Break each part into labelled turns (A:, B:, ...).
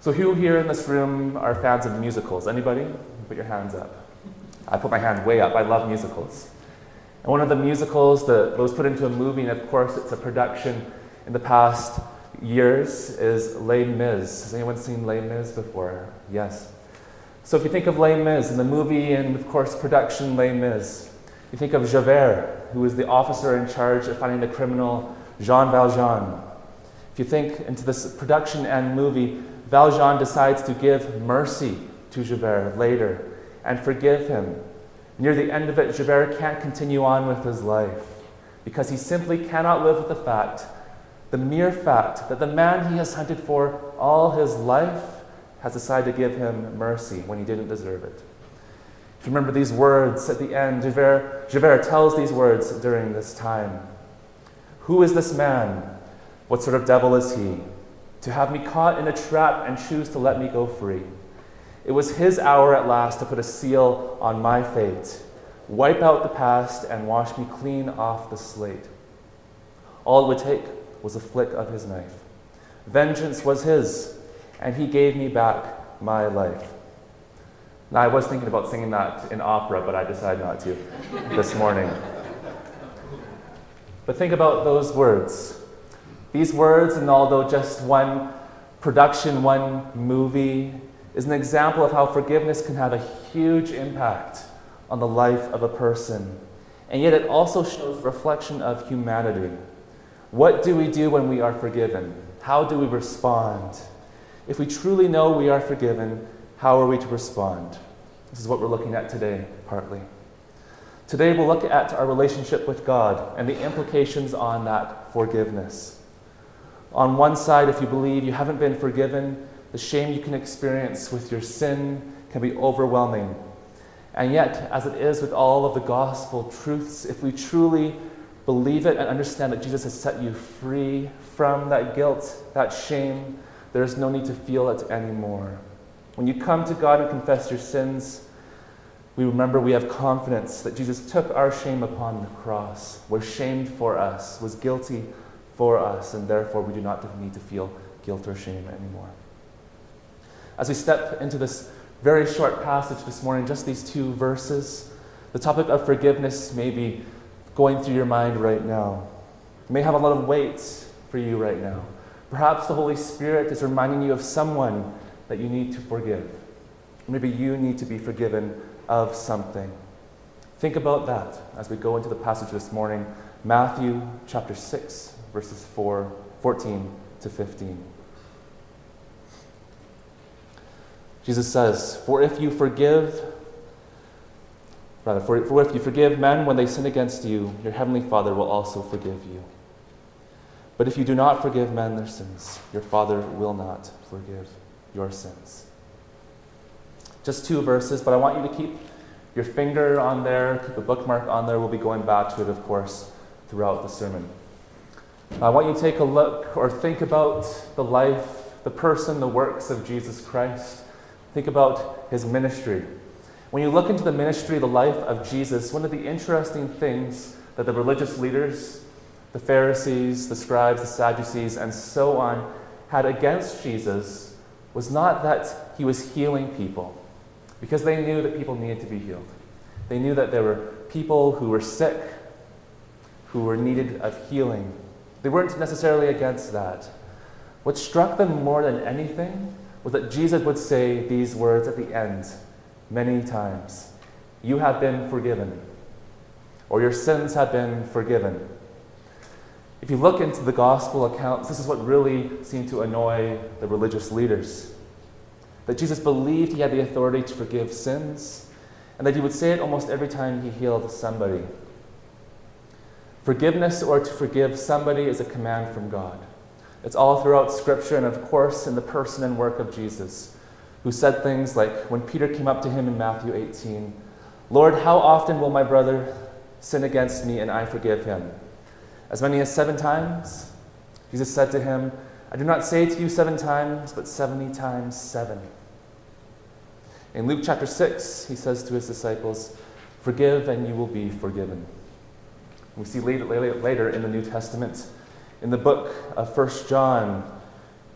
A: So who here in this room are fans of musicals? Anybody? Put your hands up. I put my hand way up. I love musicals. And one of the musicals that was put into a movie, and of course it's a production in the past years, is Les Mis. Has anyone seen Les Mis before? Yes. So if you think of Les Mis in the movie and of course production Les Mis, you think of Javert, who is the officer in charge of finding the criminal Jean Valjean. If you think into this production and movie, Valjean decides to give mercy to Javert later and forgive him. Near the end of it, Javert can't continue on with his life because he simply cannot live with the mere fact that the man he has hunted for all his life has decided to give him mercy when he didn't deserve it. If you remember these words at the end, Javert tells these words during this time. Who is this man? What sort of devil is he? To have me caught in a trap and choose to let me go free. It was his hour at last to put a seal on my fate, wipe out the past and wash me clean off the slate. All it would take was a flick of his knife. Vengeance was his, and he gave me back my life. Now, I was thinking about singing that in opera, but I decided not to this morning. But think about those words. These words, and although just one production, one movie, is an example of how forgiveness can have a huge impact on the life of a person. And yet it also shows a reflection of humanity. What do we do when we are forgiven? How do we respond? If we truly know we are forgiven, how are we to respond? This is what we're looking at today, partly. Today we'll look at our relationship with God and the implications on that forgiveness. On one side, if you believe you haven't been forgiven, the shame you can experience with your sin can be overwhelming. And yet, as it is with all of the gospel truths, if we truly believe it and understand that Jesus has set you free from that guilt, that shame, there is no need to feel it anymore. When you come to God and confess your sins, we remember we have confidence that Jesus took our shame upon the cross, was shamed for us, was guilty for us, and therefore we do not need to feel guilt or shame anymore. As we step into this very short passage this morning, just these two verses, the topic of forgiveness may be going through your mind right now. It may have a lot of weight for you right now. Perhaps the Holy Spirit is reminding you of someone that you need to forgive. Maybe you need to be forgiven of something. Think about that as we go into the passage this morning, Matthew chapter 6, verses 14 to 15. Jesus says, For if you forgive men when they sin against you, your heavenly Father will also forgive you. But if you do not forgive men their sins, your Father will not forgive your sins. Just two verses, but I want you to keep your finger on there, keep a bookmark on there. We'll be going back to it, of course, throughout the sermon. I want you to take a look or think about the life, the person, the works of Jesus Christ. Think about his ministry. When you look into the ministry, the life of Jesus, one of the interesting things that the religious leaders, the Pharisees, the scribes, the Sadducees, and so on, had against Jesus was not that he was healing people, because they knew that people needed to be healed. They knew that there were people who were sick, who were needed of healing. They weren't necessarily against that. What struck them more than anything was that Jesus would say these words at the end many times. You have been forgiven, or your sins have been forgiven. If you look into the gospel accounts, this is what really seemed to annoy the religious leaders. That Jesus believed he had the authority to forgive sins, and that he would say it almost every time he healed somebody. Forgiveness or to forgive somebody is a command from God. It's all throughout Scripture, and of course in the person and work of Jesus, who said things like, when Peter came up to him in Matthew 18, Lord, how often will my brother sin against me and I forgive him? As many as 7 times? Jesus said to him, I do not say to you 7 times, but 70 times 7. In Luke chapter 6, he says to his disciples, forgive and you will be forgiven. We see later in the New Testament, in the book of 1 John,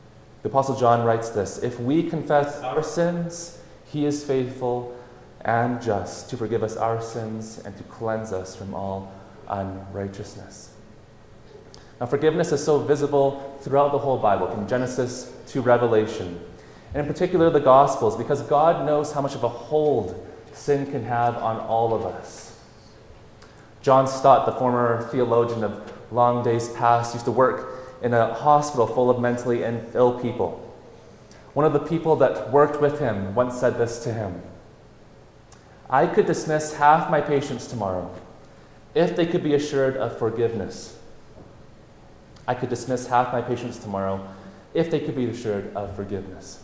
A: The Apostle John writes this: "If we confess our sins, he is faithful and just to forgive us our sins and to cleanse us from all unrighteousness." Now, forgiveness is so visible throughout the whole Bible, from Genesis to Revelation, and in particular the Gospels, because God knows how much of a hold sin can have on all of us. John Stott, the former theologian of long days past, used to work in a hospital full of mentally ill people. One of the people that worked with him once said this to him: "I could dismiss half my patients tomorrow if they could be assured of forgiveness." I could dismiss half my patients tomorrow if they could be assured of forgiveness.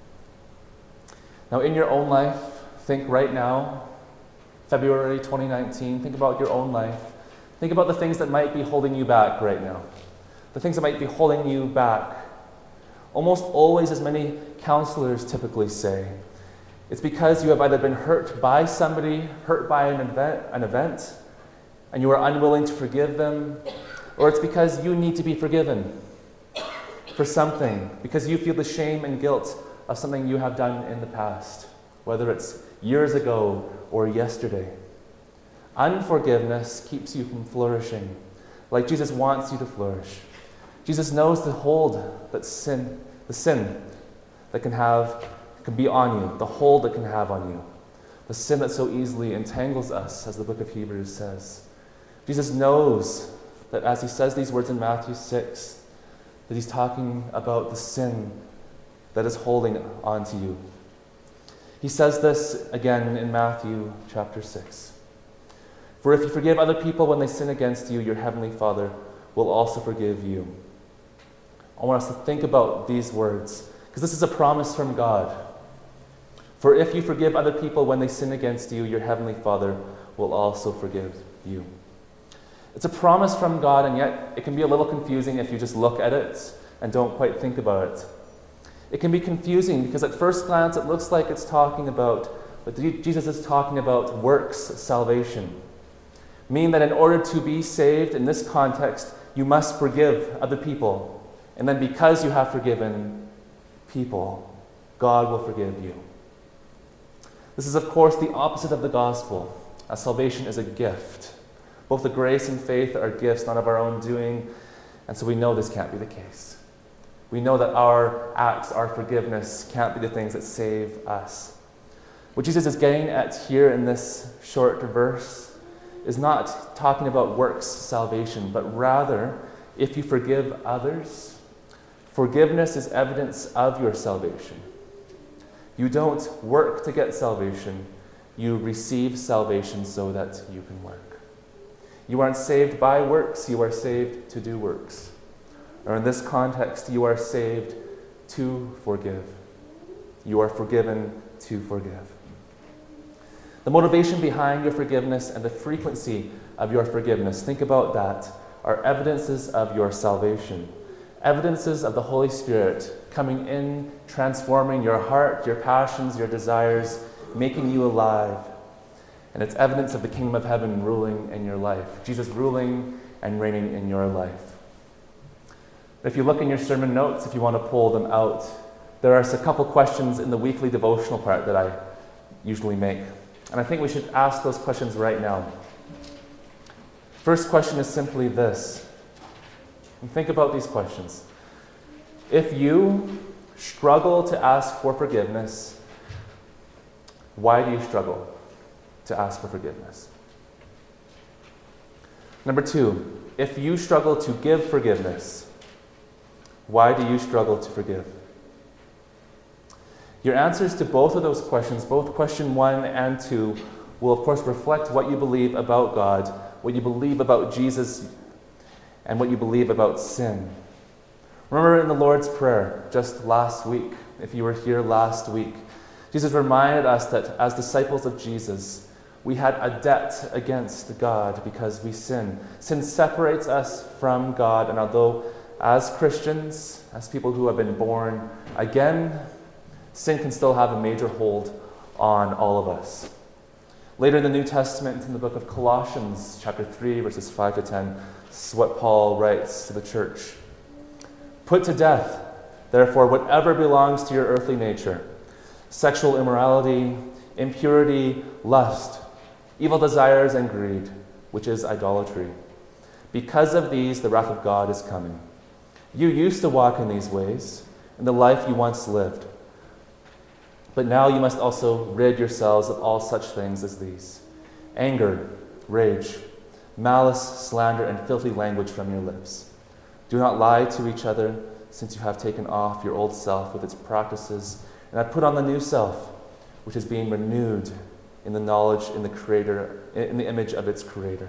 A: Now, in your own life, think right now, February 2019, think about your own life. Think about the things that might be holding you back right now. The things that might be holding you back. Almost always, as many counselors typically say, it's because you have either been hurt by somebody, hurt by an event, and you are unwilling to forgive them, or it's because you need to be forgiven for something, because you feel the shame and guilt of something you have done in the past, whether it's years ago or yesterday. Unforgiveness keeps you from flourishing like Jesus wants you to flourish. Jesus knows the hold that the sin that can be on you, the hold that can have on you, the sin that so easily entangles us, as the book of Hebrews says. Jesus knows that as he says these words in Matthew 6, that he's talking about the sin that is holding on to you. He says this again in Matthew chapter 6. "For if you forgive other people when they sin against you, your heavenly Father will also forgive you." I want us to think about these words, because this is a promise from God. "For if you forgive other people when they sin against you, your heavenly Father will also forgive you." It's a promise from God, and yet it can be a little confusing if you just look at it and don't quite think about it. It can be confusing because at first glance it looks like it's talking about, but Jesus is talking about works salvation. Meaning that in order to be saved in this context, you must forgive other people. And then because you have forgiven people, God will forgive you. This is, of course, the opposite of the gospel, as salvation is a gift. Both the grace and faith are gifts, not of our own doing, and so we know this can't be the case. We know that our acts, our forgiveness, can't be the things that save us. What Jesus is getting at here in this short verse is not talking about works salvation, but rather, if you forgive others, forgiveness is evidence of your salvation. You don't work to get salvation, you receive salvation so that you can work. You aren't saved by works, you are saved to do works. Or in this context, you are saved to forgive. You are forgiven to forgive. The motivation behind your forgiveness and the frequency of your forgiveness, think about that, are evidences of your salvation. Evidences of the Holy Spirit coming in, transforming your heart, your passions, your desires, making you alive. And it's evidence of the kingdom of heaven ruling in your life. Jesus ruling and reigning in your life. If you look in your sermon notes, if you want to pull them out, there are a couple questions in the weekly devotional part that I usually make. And I think we should ask those questions right now. First question is simply this. And think about these questions. If you struggle to ask for forgiveness, why do you struggle to ask for forgiveness? Number 2, if you struggle to give forgiveness, why do you struggle to forgive? Your answers to both of those questions, both question 1 and 2, will of course reflect what you believe about God, what you believe about Jesus, and what you believe about sin. Remember in the Lord's Prayer just last week, if you were here last week, Jesus reminded us that as disciples of Jesus, we had a debt against God because we sin. Sin separates us from God, and although as Christians, as people who have been born again, sin can still have a major hold on all of us. Later in the New Testament, in the book of Colossians, chapter 3, verses 5 to 10, this is what Paul writes to the church. Put to death Therefore, whatever belongs to your earthly nature, sexual immorality, impurity, lust, evil desires, and greed, which is idolatry. Because of these, the wrath of God is coming. You used to walk in these ways, in the life you once lived. But now you must also rid yourselves of all such things as these: anger, rage, malice, slander, and filthy language from your lips. Do not lie to each other, since you have taken off your old self with its practices, and have put on the new self, which is being renewed in the knowledge in the image of its Creator.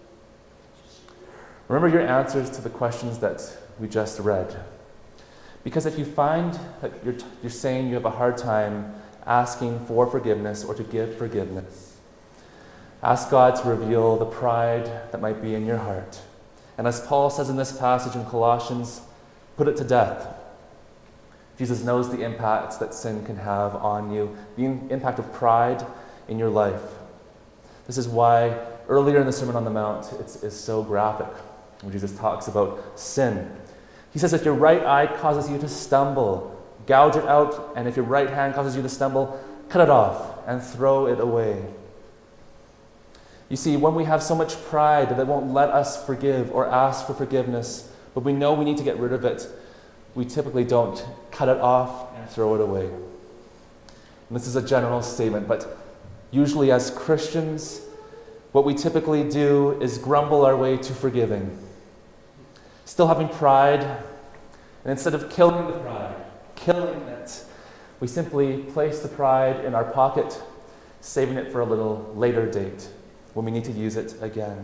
A: Remember your answers to the questions that we just read. Because if you find that you're saying you have a hard time asking for forgiveness or to give forgiveness, ask God to reveal the pride that might be in your heart. And as Paul says in this passage in Colossians, put it to death. Jesus knows the impact that sin can have on you, the impact of pride in your life. This is why earlier in the Sermon on the Mount, it's so graphic when Jesus talks about sin. He says, if your right eye causes you to stumble, gouge it out, and if your right hand causes you to stumble, cut it off and throw it away. You see, when we have so much pride that it won't let us forgive or ask for forgiveness, but we know we need to get rid of it, we typically don't cut it off and throw it away. And this is a general statement, but usually as Christians, what we typically do is grumble our way to forgiving. Still having pride, and instead of killing the pride, killing it, we simply place the pride in our pocket, saving it for a little later date when we need to use it again.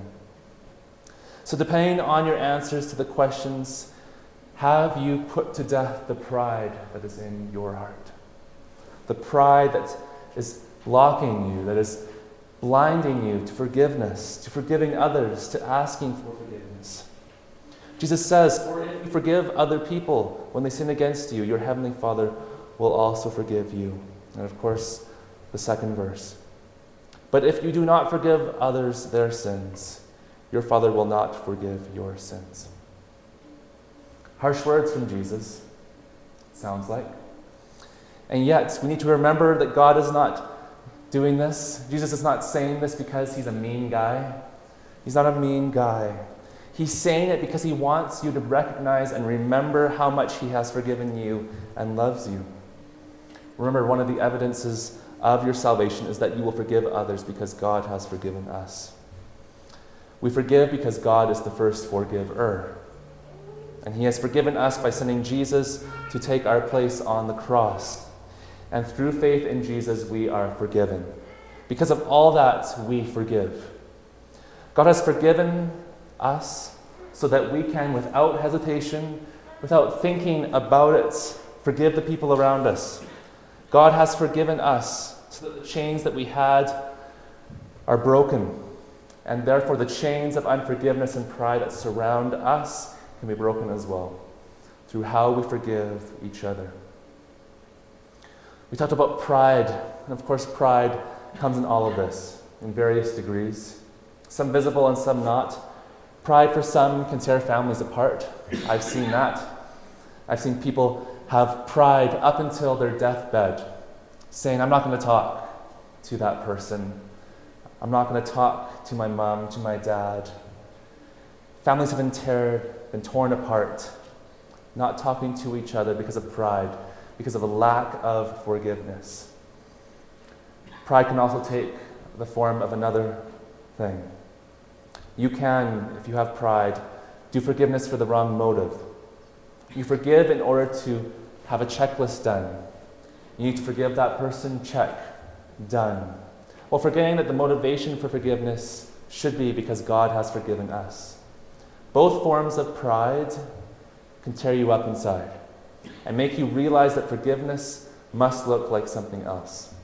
A: So depending on your answers to the questions, have you put to death the pride that is in your heart? The pride that is blocking you, that is blinding you to forgiveness, to forgiving others, to asking for forgiveness. Jesus says, for if you forgive other people when they sin against you, your heavenly Father will also forgive you. And of course, the second verse. But if you do not forgive others their sins, your Father will not forgive your sins. Harsh words from Jesus, it sounds like. And yet, we need to remember that God is not doing this. Jesus is not saying this because he's a mean guy. He's not a mean guy. He's saying it because he wants you to recognize and remember how much he has forgiven you and loves you. Remember, one of the evidences of your salvation is that you will forgive others because God has forgiven us. We forgive because God is the first forgiver. And he has forgiven us by sending Jesus to take our place on the cross. And through faith in Jesus, we are forgiven. Because of all that, we forgive. God has forgiven us so that we can, without hesitation, without thinking about it, forgive the people around us. God has forgiven us so that the chains that we had are broken. And therefore, the chains of unforgiveness and pride that surround us can be broken as well through how we forgive each other. We talked about pride, and of course pride comes in all of this, in various degrees, some visible and some not. Pride for some can tear families apart. I've seen that. I've seen people have pride up until their deathbed, saying, I'm not going to talk to that person. I'm not going to talk to my mom, to my dad. Families have been torn apart, not talking to each other because of pride, because of a lack of forgiveness. Pride can also take the form of another thing. You can, if you have pride, do forgiveness for the wrong motive. You forgive in order to have a checklist done. You need to forgive that person, check, done. While forgetting that the motivation for forgiveness should be because God has forgiven us. Both forms of pride can tear you up inside and make you realize that forgiveness must look like something else.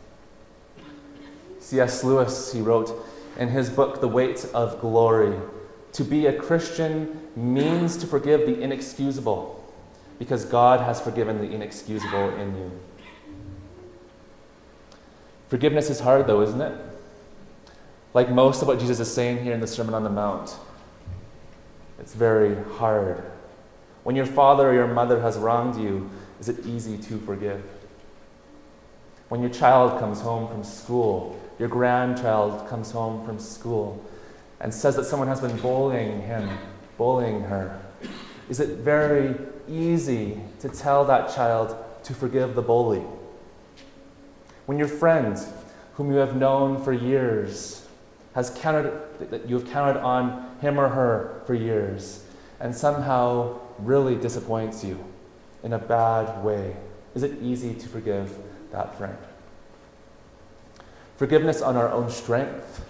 A: C.S. Lewis, he wrote in his book, The Weight of Glory, to be a Christian means to forgive the inexcusable because God has forgiven the inexcusable in you. Forgiveness is hard though, isn't it? Like most of what Jesus is saying here in the Sermon on the Mount, it's very hard. When your father or your mother has wronged you Is it easy to forgive? When your child comes home from school, your grandchild comes home from school and says that someone has been bullying him, bullying her, is it very easy to tell that child to forgive the bully? When your friend, whom you have known for years, you have counted on him or her for years, and somehow really disappoints you in a bad way, is it easy to forgive that friend? Forgiveness on our own strength,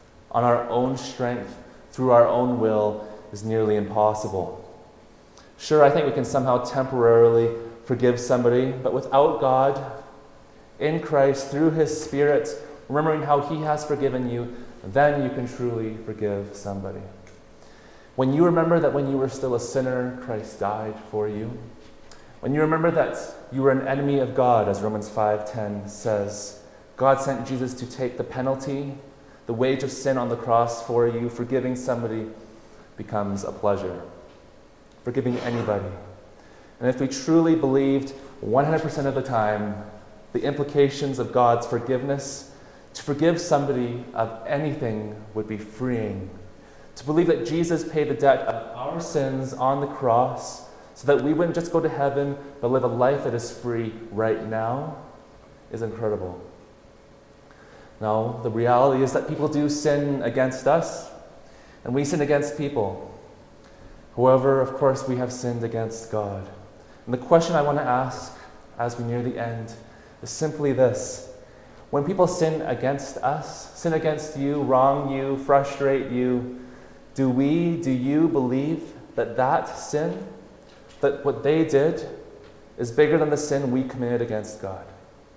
A: through our own will, is nearly impossible. Sure, I think we can somehow temporarily forgive somebody, but without God, in Christ, through His Spirit, remembering how He has forgiven you, then you can truly forgive somebody. When you remember that when you were still a sinner, Christ died for you, when you remember that you were an enemy of God, as Romans 5:10 says, God sent Jesus to take the penalty, the wage of sin on the cross for you, forgiving somebody becomes a pleasure. Forgiving anybody. And if we truly believed 100% of the time the implications of God's forgiveness, to forgive somebody of anything would be freeing. To believe that Jesus paid the debt of our sins on the cross so that we wouldn't just go to heaven, but live a life that is free right now, is incredible. Now, the reality is that people do sin against us, and we sin against people. However, of course, we have sinned against God. And the question I want to ask as we near the end is simply this. When people sin against us, sin against you, wrong you, frustrate you, do you believe that sin, that what they did, is bigger than the sin we committed against God?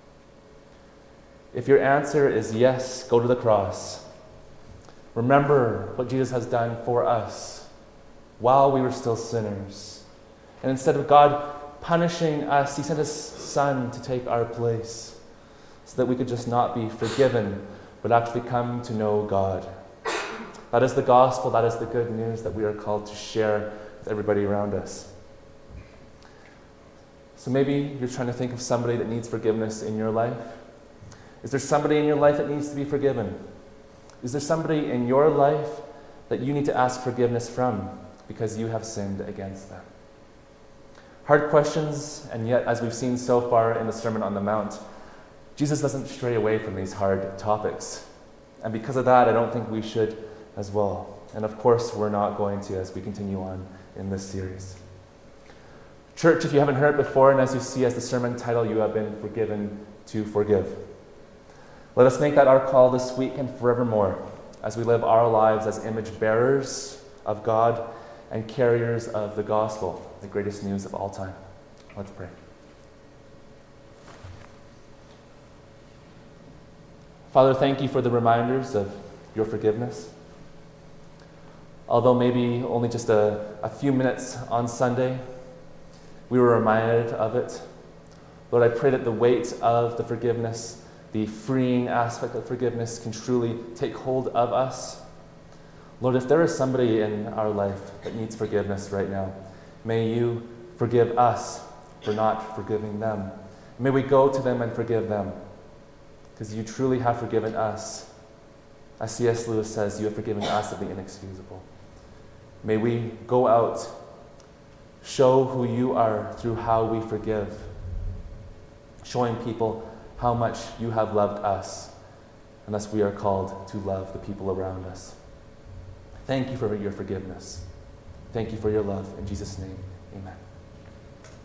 A: If your answer is yes, go to the cross. Remember what Jesus has done for us while we were still sinners. And instead of God punishing us, He sent His Son to take our place so that we could just not be forgiven, but actually come to know God. That is the gospel, that is the good news that we are called to share with everybody around us. So maybe you're trying to think of somebody that needs forgiveness in your life. Is there somebody in your life that needs to be forgiven? Is there somebody in your life that you need to ask forgiveness from because you have sinned against them? Hard questions, and yet, as we've seen so far in the Sermon on the Mount, Jesus doesn't stray away from these hard topics. And because of that, I don't think we should as well. And of course, we're not going to as we continue on in this series. Church, if you haven't heard it before, and as you see as the sermon title, you have been forgiven to forgive. Let us make that our call this week and forevermore as we live our lives as image bearers of God and carriers of the gospel, the greatest news of all time. Let's pray. Father, thank you for the reminders of your forgiveness. Although maybe only just a few minutes on Sunday, we were reminded of it. Lord, I pray that the weight of the forgiveness, the freeing aspect of forgiveness, can truly take hold of us. Lord, if there is somebody in our life that needs forgiveness right now, may you forgive us for not forgiving them. May we go to them and forgive them, because you truly have forgiven us. As C.S. Lewis says, you have forgiven us of the inexcusable. May we go out, show who you are through how we forgive, showing people how much you have loved us, and thus we are called to love the people around us. Thank you for your forgiveness. Thank you for your love. In Jesus' name, amen.